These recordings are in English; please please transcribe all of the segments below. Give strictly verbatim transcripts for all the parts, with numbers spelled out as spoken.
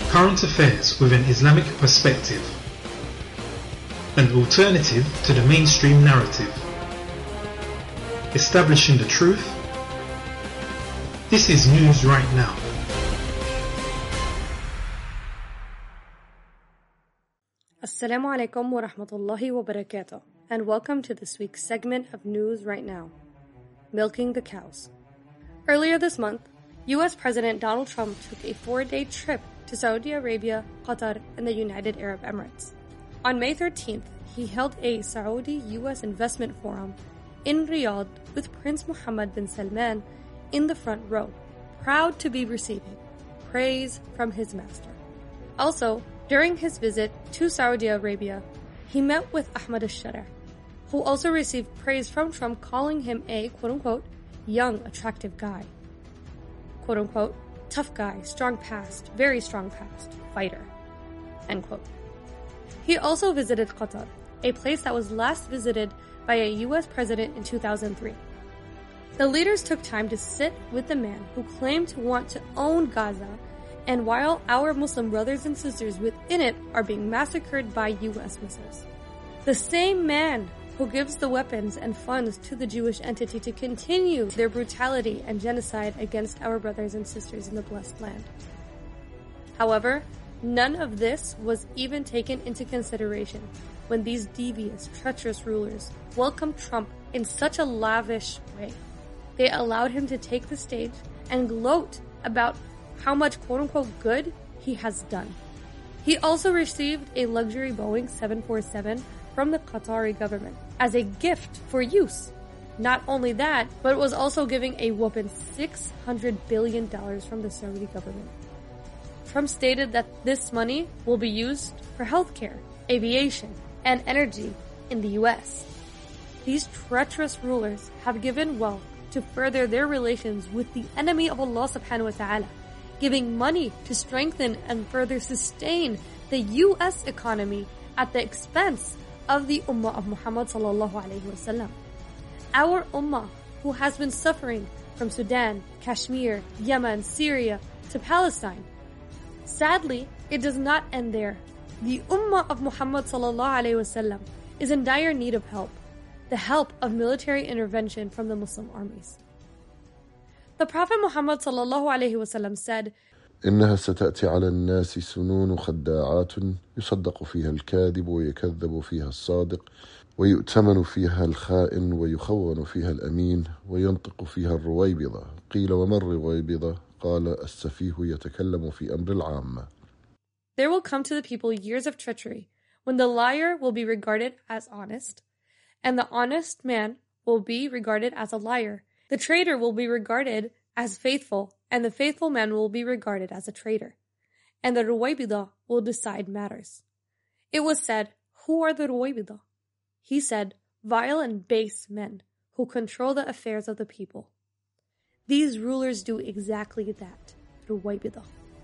Current affairs with an Islamic perspective. An alternative to the mainstream narrative. Establishing the truth. This is News Right Now. Assalamu alaikum wa rahmatullahi wa barakatuh, and welcome to this week's segment of News Right Now. Milking the cows. Earlier this month, U S President Donald Trump took a four-day trip to Saudi Arabia, Qatar, and the United Arab Emirates. On May thirteenth, he held a Saudi-U S investment forum in Riyadh with Prince Mohammed bin Salman in the front row, proud to be receiving praise from his master. Also, during his visit to Saudi Arabia, he met with Ahmed al-Sharaa, who also received praise from Trump, calling him a quote-unquote young, attractive guy. Quote-unquote tough guy, strong past, very strong past, fighter. End quote. He also visited Qatar, a place that was last visited by a U S president in two thousand three. The leaders took time to sit with the man who claimed to want to own Gaza, and while our Muslim brothers and sisters within it are being massacred by U S missiles. The same man who gives the weapons and funds to the Jewish entity to continue their brutality and genocide against our brothers and sisters in the blessed land. However, none of this was even taken into consideration when these devious, treacherous rulers welcomed Trump in such a lavish way. They allowed him to take the stage and gloat about how much quote-unquote good he has done. He also received a luxury Boeing seven forty-seven from the Qatari government as a gift for use. Not only that, but it was also giving a whopping six hundred billion dollars from the Saudi government. Trump stated that this money will be used for healthcare, aviation, and energy in the U S. These treacherous rulers have given wealth to further their relations with the enemy of Allah subhanahu wa ta'ala, giving money to strengthen and further sustain the U S economy at the expense of the Ummah of Muhammad sallallahu alayhi wasallam. Our Ummah, who has been suffering from Sudan, Kashmir, Yemen, Syria, to Palestine. Sadly, it does not end there. The Ummah of Muhammad sallallahu alayhi wasallam is in dire need of help, the help of military intervention from the Muslim armies. The Prophet Muhammad sallallahu alayhi wasallam said, إنها ستأتي على الناس سنون خداعات يصدق فيها الكاذب ويكذب فيها الصادق ويؤتمن فيها الخائن ويخون فيها الأمين وينطق فيها الرويبضة. قيل وما الرويبضة؟ قال السفيه يتكلم في أمر العامة. There will come to the people years of treachery, when the liar will be regarded as honest, and the honest man will be regarded as a liar. The traitor will be regarded as faithful, and the faithful man will be regarded as a traitor. And the Ruwaybidah will decide matters. It was said, who are the Ruwaybidah? He said, vile and base men who control the affairs of the people. These rulers do exactly that, Ruwaybidah.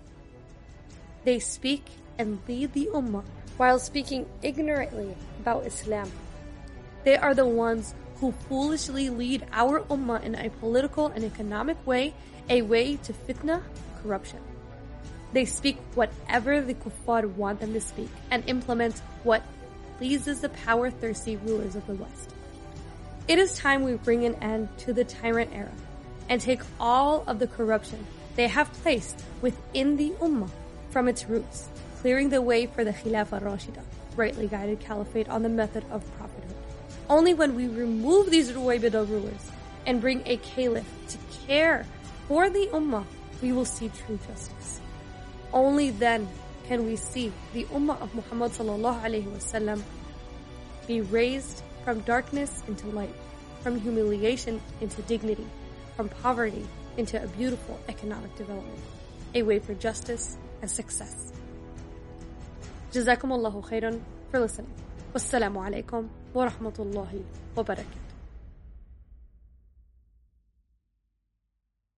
They speak and lead the Ummah while speaking ignorantly about Islam. They are the ones who foolishly lead our Ummah in a political and economic way, a way to fitna, corruption. They speak whatever the kuffar want them to speak and implement what pleases the power-thirsty rulers of the West. It is time we bring an end to the tyrant era and take all of the corruption they have placed within the Ummah from its roots, clearing the way for the Khilafah Rashida, rightly guided caliphate on the method of prophethood. Only when we remove these Ruwaybidah rulers and bring a caliph to care for the Ummah, we will see true justice. Only then can we see the Ummah of Muhammad sallallahu alayhi wasallam be raised from darkness into light, from humiliation into dignity, from poverty into a beautiful economic development, a way for justice and success. Jazakumullahu khairan for listening. Wassalamu alaikum wa rahmatullahi wa barakatuh.